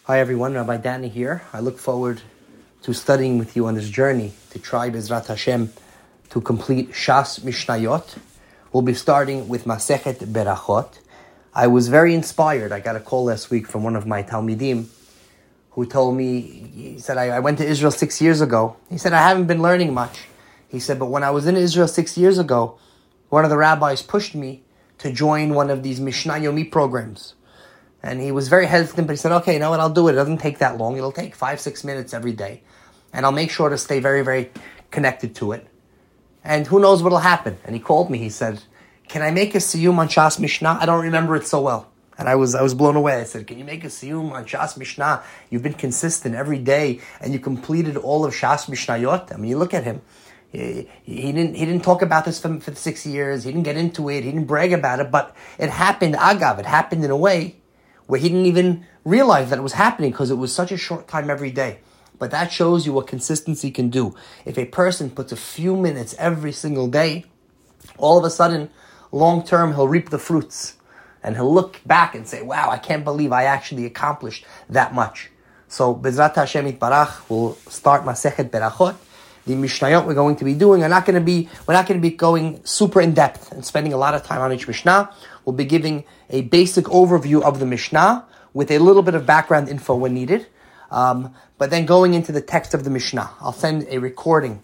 Hi everyone, Rabbi Danny here. I look forward to studying with you on this journey to try Bezrat Hashem to complete Shas Mishnayot. We'll be starting with Masechet Berachot. I was very inspired. I got a call last week from one of my Talmidim who told me, he said, I went to Israel 6 years ago. He said, I haven't been learning much. He said, but when I was in Israel 6 years ago, one of the rabbis pushed me to join one of these Mishnah Yomi programs. And he was very hesitant, but he said, okay, you know what, I'll do it. It doesn't take that long. It'll take 5-6 minutes every day. And I'll make sure to stay very, very connected to it. And who knows what'll happen. And he called me. He said, can I make a siyum on Shas Mishnah? I don't remember it so well. And I was blown away. I said, can you make a siyum on Shas Mishnah? You've been consistent every day, and you completed all of Shas Mishnayot. I mean, you look at him. He didn't talk about this for 6 years. He didn't get into it. He didn't brag about it. But it happened, agav. It happened in a way where he didn't even realize that it was happening because it was such a short time every day. But that shows you what consistency can do. If a person puts a few minutes every single day, all of a sudden, long term, he'll reap the fruits. And he'll look back and say, wow, I can't believe I actually accomplished that much. So, Bezrat Hashem Yitbarach, we'll start Masechet Berachot. The Mishnayot we're going to be doing we're not going to be going super in depth and spending a lot of time on each Mishnah. We'll be giving a basic overview of the Mishnah with a little bit of background info when needed. But then going into the text of the Mishnah. I'll send a recording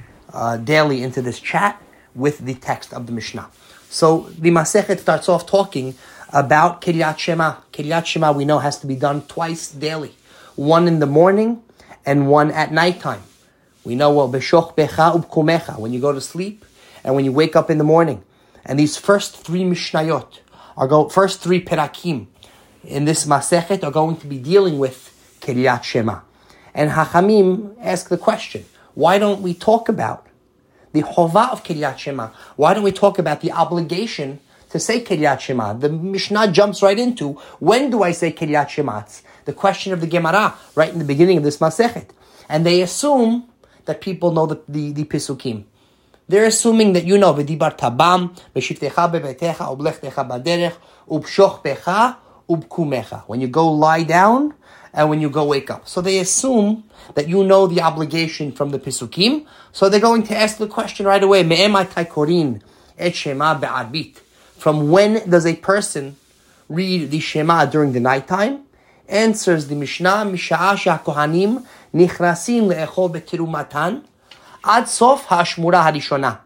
daily into this chat with the text of the Mishnah. So the Masechet starts off talking about Kiryat Shema. Kiryat Shema we know has to be done twice daily. One in the morning and one at nighttime. We know what Beshoch Becha Ubkumecha, when you go to sleep and when you wake up in the morning. And these first three Mishnayot, first three Perakim in this Masechet are going to be dealing with Kiryat Shema. And Hachamim ask the question, why don't we talk about the Chovah of Kiryat Shema? Why don't we talk about the obligation to say Kiryat Shema? The Mishnah jumps right into, when do I say Kiryat Shema? It's the question of the Gemara, right in the beginning of this Masechet. And they assume that people know the Pisukim. They're assuming that you know, V'dibar tabam, V'shiftecha bebetecha, Ublechtecha baderech, Ubshoch becha, Ubkumecha. When you go lie down, and when you go wake up. So they assume that you know the obligation from the Pisukim, so they're going to ask the question right away, Me'emai taikorin et Shema be'arbit. From when does a person read the Shema during the nighttime? Answers the Mishnah, Misha'a she'hakohanim nichrasim le'echol betirumatan ad sof ha'ashmura harishona.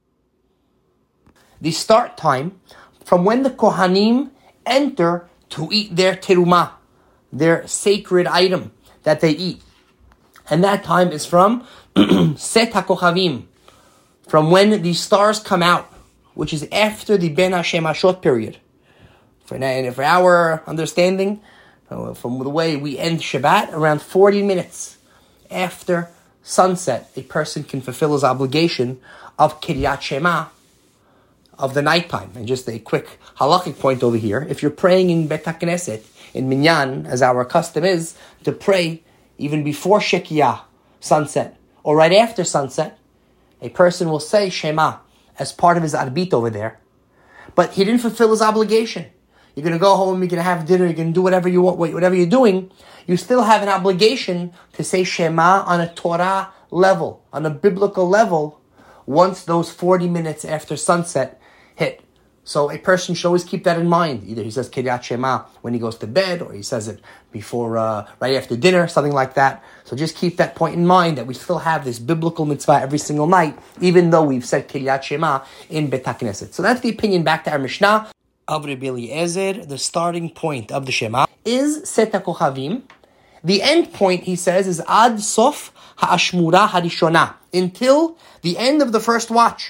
The start time from when the Kohanim enter to eat their terumah, their sacred item that they eat. And that time is from Set HaKochavim, from when the stars come out, which is after the Ben HaShemashot period. For our understanding, from the way we end Shabbat, around 40 minutes after sunset, a person can fulfill his obligation of Kiryat Shema of the nighttime. And just a quick halakhic point over here, if you're praying in Bet HaKnesset, in Minyan, as our custom is, to pray even before Shekiah, sunset, or right after sunset, a person will say Shema as part of his arbit over there. But he didn't fulfill his obligation. You're going to go home, you're going to have dinner, you're going to do whatever you want, whatever you're doing. You still have an obligation to say Shema on a Torah level, on a biblical level, once those 40 minutes after sunset hit. So a person should always keep that in mind. Either he says Kiryat Shema when he goes to bed, or he says it before, right after dinner, something like that. So just keep that point in mind, that we still have this biblical mitzvah every single night, even though we've said Kiryat Shema in Bet HaKnesset. So that's the opinion. Back to our Mishnah of Rabbi Eliezer. The starting point of the Shema is Set HaKochavim. The end point, he says, is Ad Sof Ha'ashmura Harishona, until the end of the first watch.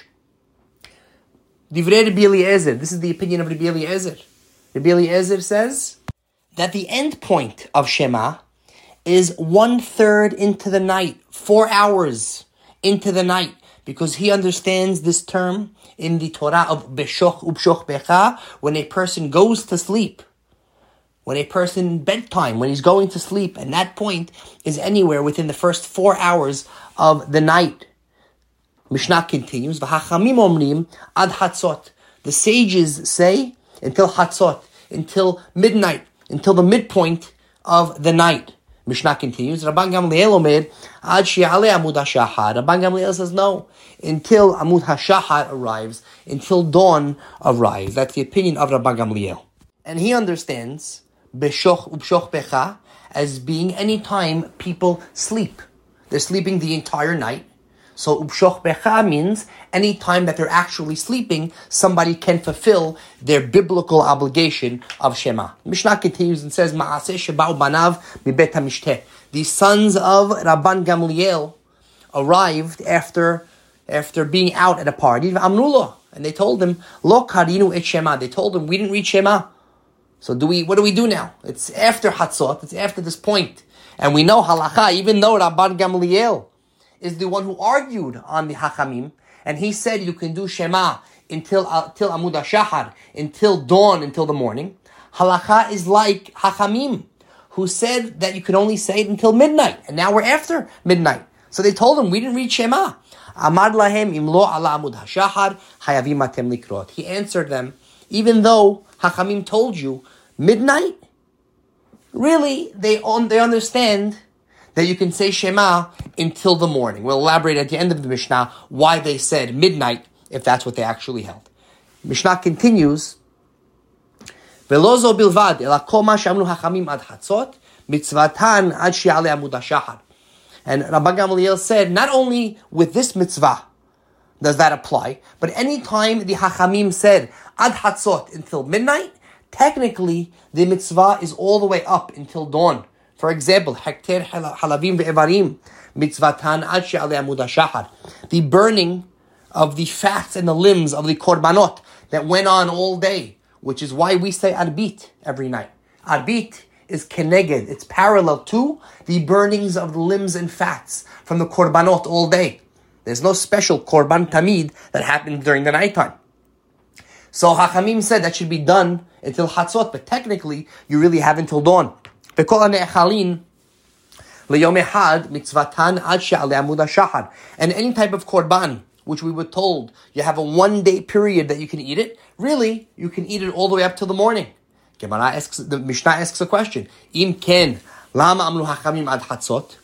Divrei Rabbi Eliezer. This is the opinion of Rabbi Eliezer. Rabbi Eliezer says that the end point of Shema is 1/3 into the night, 4 hours into the night, because he understands this term in the Torah of Beshoch Ubshoch Becha, when a person goes to sleep, when a person bedtime, when he's going to sleep, and that point is anywhere within the first 4 hours of the night. Mishnah continues, V'hachamim omrim ad hatzot. The sages say until hatzot, until midnight, until the midpoint of the night. Mishnah continues, Rabban Gamliel omed, Ad shi'ale Amud HaShahar. Rabban Gamliel says no, until Amud HaShahar arrives, until dawn arrives. That's the opinion of Rabban Gamliel. And he understands Beshoch Ubshoch Becha as being any time people sleep. They're sleeping the entire night. So Ubshoch Becha means any time that they're actually sleeping, somebody can fulfill their biblical obligation of Shema. Mishnah continues and says, Ma'aseh Sheba'u Banav Mibet HaMishteh. The sons of Rabban Gamliel arrived after being out at a party. And they told him, Lo karinu et Shema. They told him, we didn't read Shema. So what do we do now? It's after Hatzot. It's after this point. And we know halacha, even though Rabban Gamliel is the one who argued on the Hachamim, and he said you can do Shema till Amud HaShahar, until dawn, until the morning. Halacha is like Hachamim, who said that you could only say it until midnight, and now we're after midnight. So they told him, we didn't read Shema. Amad lahem imlo ala Amud HaShahar hayavim atem likrot. He answered them, even though Hachamim told you midnight, really, they understand that you can say Shema until the morning. We'll elaborate at the end of the Mishnah why they said midnight, if that's what they actually held. Mishnah continues, Velo zo bilvad, ela kol ma she'amru hachamim ad hatzot, mitzvatan ad she'ale Amud HaShahar. And Rabban Gamliel said, not only with this mitzvah does that apply, but any time the hachamim said ad hatzot until midnight, technically the mitzvah is all the way up until dawn. For example, Hekter halavim ve'evarim mitzvatan ad she'ale Amud HaShahar. The burning of the fats and the limbs of the korbanot that went on all day, which is why we say arbit every night. Arbit is keneged. It's parallel to the burnings of the limbs and fats from the korbanot all day. There's no special korban tamid that happens during the nighttime. So Hachamim said that should be done until Hatzot, but technically you really have until dawn. And any type of korban, which we were told you have a 1 day period that you can eat it, really, you can eat it all the way up till the morning. The Mishnah asks a question. Im ken, lama amru hachamim ad hatzot?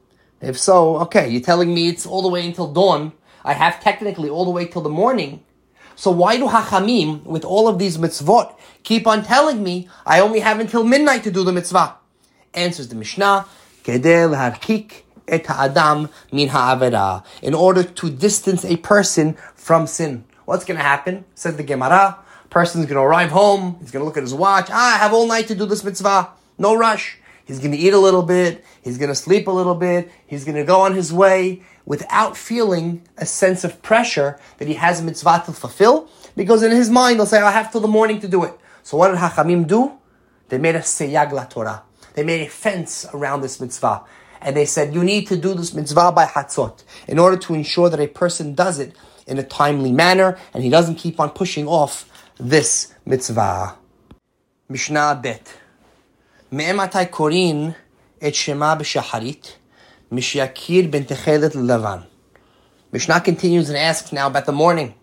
If so, okay, you're telling me it's all the way until dawn. I have technically all the way till the morning. So why do hachamim, with all of these mitzvot, keep on telling me I only have until midnight to do the mitzvah? Answers the Mishnah, Kedel harkik et ha'adam min ha'avera. In order to distance a person from sin. What's going to happen? Says the Gemara, person's going to arrive home, he's going to look at his watch, I have all night to do this mitzvah, no rush. He's going to eat a little bit, he's going to sleep a little bit, he's going to go on his way without feeling a sense of pressure that he has a mitzvah to fulfill, because in his mind he'll say, I have till the morning to do it. So what did Hachamim do? They made a seyag la Torah. They made a fence around this mitzvah. And they said, you need to do this mitzvah by Hatzot in order to ensure that a person does it in a timely manner and he doesn't keep on pushing off this mitzvah. Mishnah Bet. Me'ematai korin et shema b'shaharit mishyakir ben techelet levan. Mishnah continues and asks now about the morning.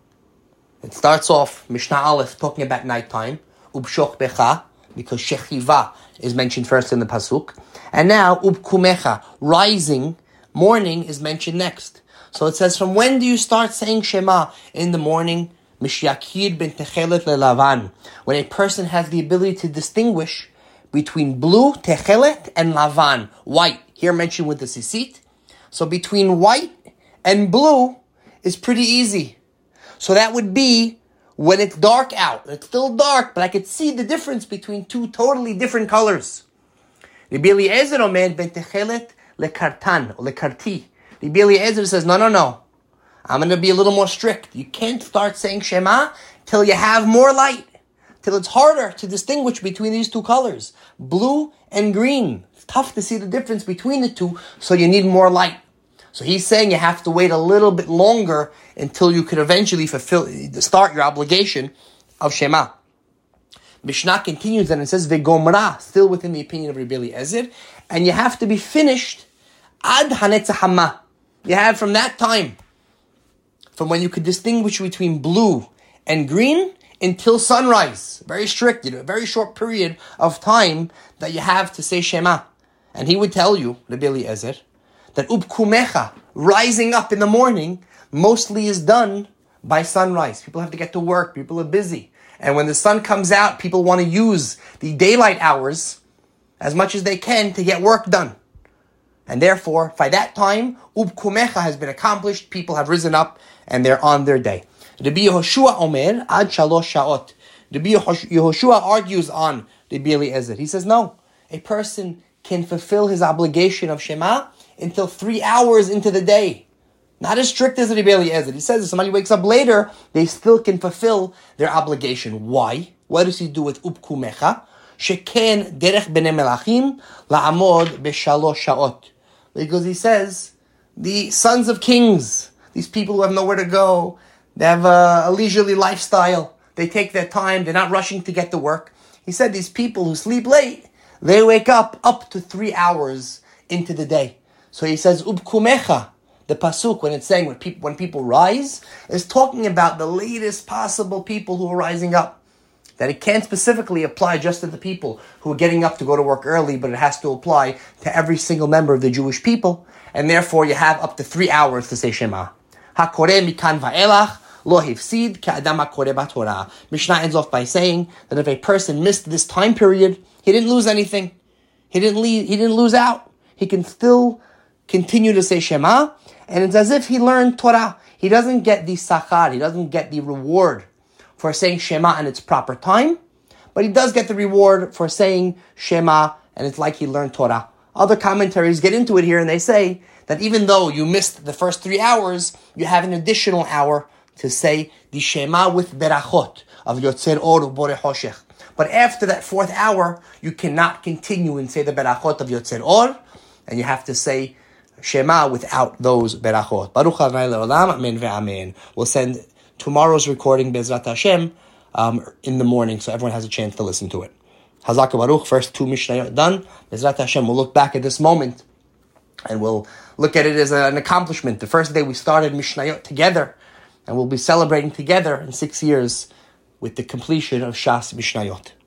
It starts off, Mishnah Aleph, talking about nighttime. Ubshoch becha, because shechiva is mentioned first in the pasuk. And now, ubkumecha, rising, morning, is mentioned next. So it says, from when do you start saying Shema? In the morning, Mishyakir ben techelet lelavan. When a person has the ability to distinguish between blue, techelet, and lavan, white. Here mentioned with the sisit. So between white and blue is pretty easy. So that would be when it's dark out. It's still dark, but I could see the difference between two totally different colors. Rabbi Eliezer omer ben techelet lekartan or lekarti. Rabbi Eliezer says, no. I'm going to be a little more strict. You can't start saying Shema till you have more light. Till it's harder to distinguish between these two colors. Blue and green. It's tough to see the difference between the two, so you need more light. So he's saying you have to wait a little bit longer until you could eventually start your obligation of Shema. Mishnah continues and it says, Vegomra, still within the opinion of Rabbi Eliezer, and you have to be finished ad hanetzahama. You have from that time, from when you could distinguish between blue and green, until sunrise. Very strict, a very short period of time that you have to say Shema. And he would tell you, Rabbi Eliezer, that ubkumecha, rising up in the morning, mostly is done by sunrise. People have to get to work. People are busy. And when the sun comes out, people want to use the daylight hours as much as they can to get work done. And therefore, by that time, ubkumecha has been accomplished. People have risen up and they're on their day. Rabbi Yehoshua Omer, ad shalosh shaot. Rabbi Yehoshua argues on Rabbi Eliezer. He says, no, a person can fulfill his obligation of Shema until 3 hours into the day. Not as strict as Rabbi Eliezer. He says if somebody wakes up later, they still can fulfill their obligation. Why? What does he do with ubkumecha? Sheken derech bnei melachim la'amod b'shalosh shaot. Because he says, the sons of kings, these people who have nowhere to go, they have a leisurely lifestyle, they take their time, they're not rushing to get to work. He said these people who sleep late, they wake up to 3 hours into the day. So he says, ubkumecha, the pasuk, when it's saying when people rise, is talking about the latest possible people who are rising up. That it can't specifically apply just to the people who are getting up to go to work early, but it has to apply to every single member of the Jewish people. And therefore you have up to 3 hours to say Shema. HaKoreh mikan va'elach lo hifsid ka'adam hakoreh b'Torah. Mishnah ends off by saying that if a person missed this time period, he didn't lose anything. He didn't lose out. He can still continue to say Shema, and it's as if he learned Torah. He doesn't get the sachar, he doesn't get the reward for saying Shema in its proper time, but he does get the reward for saying Shema, and it's like he learned Torah. Other commentaries get into it here, and they say that even though you missed the first 3 hours, you have an additional hour to say the Shema with berachot of Yotzer Or Uboreh Hoshech. But after that 4th hour, you cannot continue and say the berachot of Yotzer Or, and you have to say Shema without those berachot. Baruch Adonai le'olam, amen ve'amen. We'll send tomorrow's recording, Bezrat Hashem, in the morning, so everyone has a chance to listen to it. Hazak Baruch, first 2 Mishnayot done. Bezrat Hashem, we'll look back at this moment, and we'll look at it as an accomplishment. The first day we started Mishnayot together, and we'll be celebrating together in 6 years with the completion of Shas Mishnayot.